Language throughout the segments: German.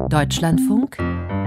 Deutschlandfunk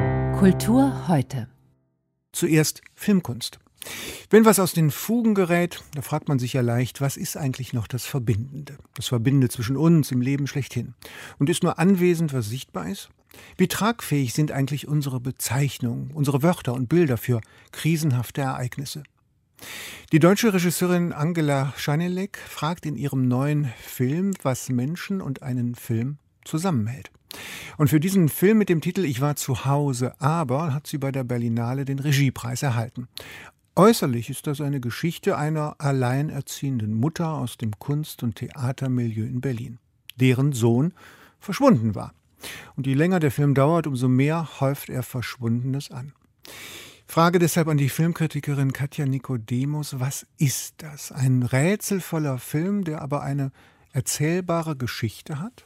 Kultur heute. Zuerst Filmkunst. Wenn was aus den Fugen gerät, da fragt man sich ja leicht, was ist eigentlich noch das Verbindende? Das Verbindende zwischen uns im Leben schlechthin. Und ist nur anwesend, was sichtbar ist? Wie tragfähig sind eigentlich unsere Bezeichnungen, unsere Wörter und Bilder für krisenhafte Ereignisse? Die deutsche Regisseurin Angela Schanelek fragt in ihrem neuen Film, was Menschen und einen Film zusammenhält. Und für diesen Film mit dem Titel Ich war zu Hause, aber hat sie bei der Berlinale den Regiepreis erhalten. Äußerlich ist das eine Geschichte einer alleinerziehenden Mutter aus dem Kunst- und Theatermilieu in Berlin, deren Sohn verschwunden war. Und je länger der Film dauert, umso mehr häuft er Verschwundenes an. Frage deshalb an die Filmkritikerin Katja Nicodemus, was ist das? Ein rätselvoller Film, der aber eine erzählbare Geschichte hat?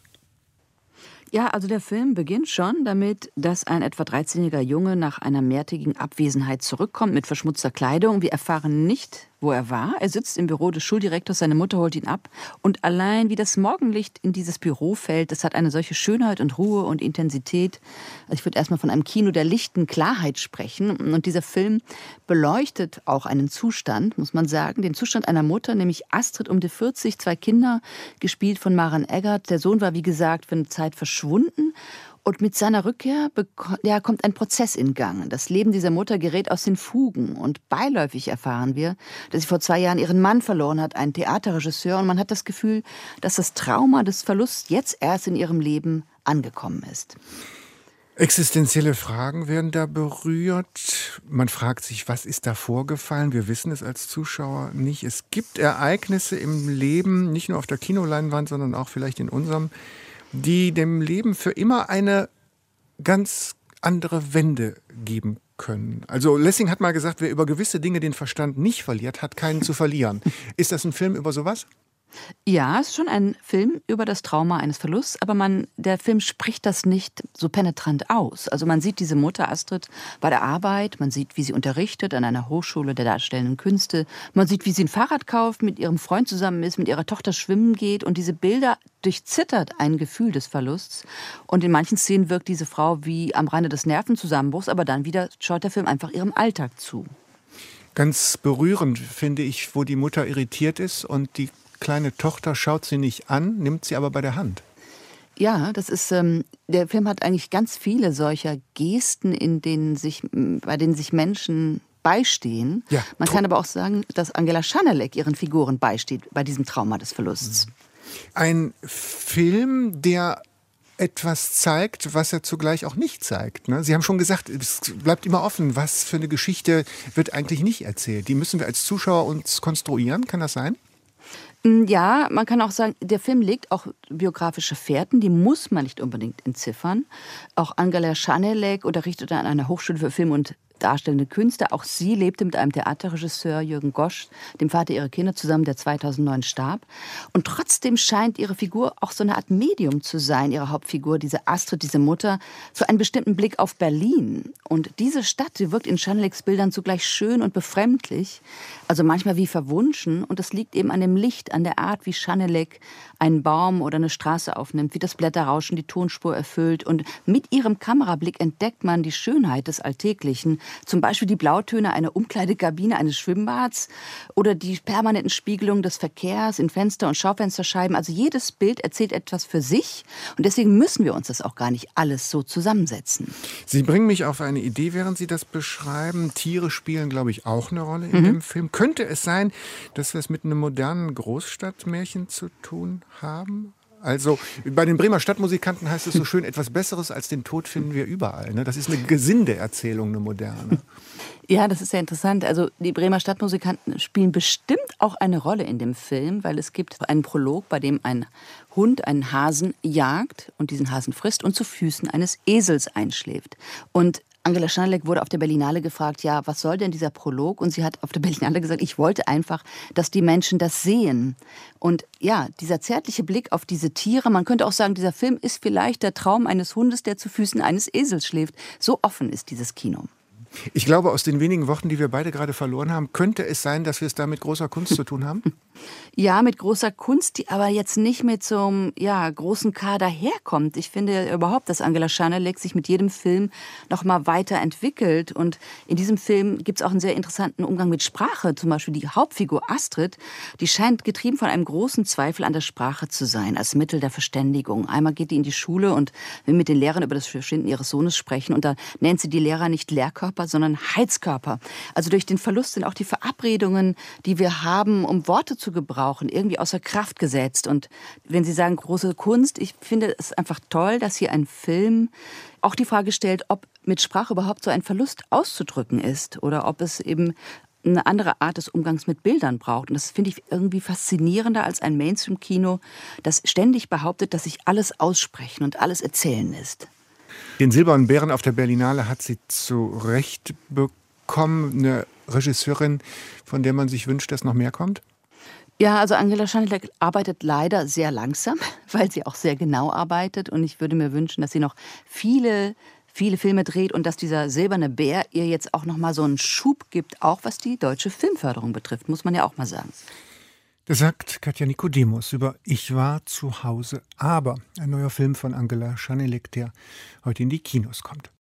Ja, also der Film beginnt schon damit, dass ein etwa 13-jähriger Junge nach einer mehrtägigen Abwesenheit zurückkommt mit verschmutzter Kleidung. Wir erfahren nicht, wo er war. Er sitzt im Büro des Schuldirektors, seine Mutter holt ihn ab. Und allein wie das Morgenlicht in dieses Büro fällt, das hat eine solche Schönheit und Ruhe und Intensität. Also ich würde erstmal von einem Kino der lichten Klarheit sprechen. Und dieser Film beleuchtet auch einen Zustand, muss man sagen, den Zustand einer Mutter, nämlich Astrid um die 40, 2 Kinder, gespielt von Maren Eggert. Der Sohn war, wie gesagt, für eine Zeit verschwunden. Und mit seiner Rückkehr kommt ein Prozess in Gang. Das Leben dieser Mutter gerät aus den Fugen. Und beiläufig erfahren wir, dass sie vor 2 Jahren ihren Mann verloren hat, einen Theaterregisseur. Und man hat das Gefühl, dass das Trauma des Verlusts jetzt erst in ihrem Leben angekommen ist. Existenzielle Fragen werden da berührt. Man fragt sich, was ist da vorgefallen? Wir wissen es als Zuschauer nicht. Es gibt Ereignisse im Leben, nicht nur auf der Kinoleinwand, sondern auch vielleicht in unserem, die dem Leben für immer eine ganz andere Wende geben können. Also Lessing hat mal gesagt, wer über gewisse Dinge den Verstand nicht verliert, hat keinen zu verlieren. Ist das ein Film über sowas? Ja, es ist schon ein Film über das Trauma eines Verlusts, aber der Film spricht das nicht so penetrant aus. Also man sieht diese Mutter Astrid bei der Arbeit, man sieht, wie sie unterrichtet an einer Hochschule der darstellenden Künste, man sieht, wie sie ein Fahrrad kauft, mit ihrem Freund zusammen ist, mit ihrer Tochter schwimmen geht und diese Bilder durchzittert ein Gefühl des Verlusts. Und in manchen Szenen wirkt diese Frau wie am Rande des Nervenzusammenbruchs, aber dann wieder schaut der Film einfach ihrem Alltag zu. Ganz berührend finde ich, wo die Mutter irritiert ist und die kleine Tochter schaut sie nicht an, nimmt sie aber bei der Hand. Ja, das ist, der Film hat eigentlich ganz viele solcher Gesten, bei denen sich Menschen beistehen. Ja. Man kann aber auch sagen, dass Angela Schanelek ihren Figuren beisteht bei diesem Trauma des Verlusts. Ein Film, der etwas zeigt, was er zugleich auch nicht zeigt. Ne? Sie haben schon gesagt, es bleibt immer offen, was für eine Geschichte wird eigentlich nicht erzählt. Die müssen wir als Zuschauer uns konstruieren, kann das sein? Ja, man kann auch sagen, der Film legt auch biografische Fährten, die muss man nicht unbedingt entziffern. Auch Angela Schanelek unterrichtet an einer Hochschule für Film und darstellende Künste. Auch sie lebte mit einem Theaterregisseur, Jürgen Gosch, dem Vater ihrer Kinder, zusammen, der 2009 starb. Und trotzdem scheint ihre Figur auch so eine Art Medium zu sein, ihre Hauptfigur, diese Astrid, diese Mutter, für einen bestimmten Blick auf Berlin. Und diese Stadt, die wirkt in Schaneleks Bildern zugleich schön und befremdlich, also manchmal wie verwunschen. Und das liegt eben an dem Licht, an der Art, wie Schanelek einen Baum oder eine Straße aufnimmt, wie das Blätterrauschen die Tonspur erfüllt. Und mit ihrem Kamerablick entdeckt man die Schönheit des Alltäglichen. Zum Beispiel die Blautöne einer Umkleidekabine eines Schwimmbads oder die permanenten Spiegelungen des Verkehrs in Fenster- und Schaufensterscheiben. Also jedes Bild erzählt etwas für sich und deswegen müssen wir uns das auch gar nicht alles so zusammensetzen. Sie bringen mich auf eine Idee, während Sie das beschreiben. Tiere spielen, glaube ich, auch eine Rolle in dem Film. Könnte es sein, dass wir es mit einem modernen Großstadtmärchen zu tun haben? Also bei den Bremer Stadtmusikanten heißt es so schön, etwas Besseres als den Tod finden wir überall. Ne? Das ist eine Gesindeerzählung, eine moderne. Ja, das ist ja interessant. Also die Bremer Stadtmusikanten spielen bestimmt auch eine Rolle in dem Film, weil es gibt einen Prolog, bei dem ein Hund einen Hasen jagt und diesen Hasen frisst und zu Füßen eines Esels einschläft. Und Angela Schanelek wurde auf der Berlinale gefragt, ja, was soll denn dieser Prolog? Und sie hat auf der Berlinale gesagt, ich wollte einfach, dass die Menschen das sehen. Und ja, dieser zärtliche Blick auf diese Tiere, man könnte auch sagen, dieser Film ist vielleicht der Traum eines Hundes, der zu Füßen eines Esels schläft. So offen ist dieses Kino. Ich glaube, aus den wenigen Worten, die wir beide gerade verloren haben, könnte es sein, dass wir es da mit großer Kunst zu tun haben? Ja, mit großer Kunst, die aber jetzt nicht mit so einem großen Kader herkommt. Ich finde überhaupt, dass Angela Schanelek sich mit jedem Film noch mal weiterentwickelt. Und in diesem Film gibt es auch einen sehr interessanten Umgang mit Sprache. Zum Beispiel die Hauptfigur Astrid, die scheint getrieben von einem großen Zweifel an der Sprache zu sein, als Mittel der Verständigung. Einmal geht die in die Schule und will mit den Lehrern über das Verschwinden ihres Sohnes sprechen. Und da nennt sie die Lehrer nicht Lehrkörper, sondern Heizkörper. Also durch den Verlust sind auch die Verabredungen, die wir haben, um Worte zu gebrauchen, irgendwie außer Kraft gesetzt. Und wenn Sie sagen, große Kunst, ich finde es einfach toll, dass hier ein Film auch die Frage stellt, ob mit Sprache überhaupt so ein Verlust auszudrücken ist oder ob es eben eine andere Art des Umgangs mit Bildern braucht. Und das finde ich irgendwie faszinierender als ein Mainstream-Kino, das ständig behauptet, dass sich alles aussprechen und alles erzählen ist. Den Silbernen Bären auf der Berlinale hat sie zu Recht bekommen. Eine Regisseurin, von der man sich wünscht, dass noch mehr kommt? Ja, also Angela Schanelek arbeitet leider sehr langsam, weil sie auch sehr genau arbeitet. Und ich würde mir wünschen, dass sie noch viele Filme dreht und dass dieser Silberne Bär ihr jetzt auch noch mal so einen Schub gibt, auch was die deutsche Filmförderung betrifft, muss man ja auch mal sagen. Das sagt Katja Nikodemus über Ich war zu Hause, aber ein neuer Film von Angela Schanelek, der heute in die Kinos kommt.